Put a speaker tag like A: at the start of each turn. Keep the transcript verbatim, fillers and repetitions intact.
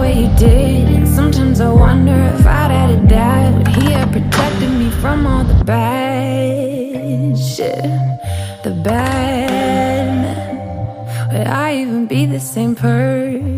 A: way you did. And sometimes I wonder if I'd had a dad, would he have protected me from all the bad shit, the bad men? Would I even be the same person?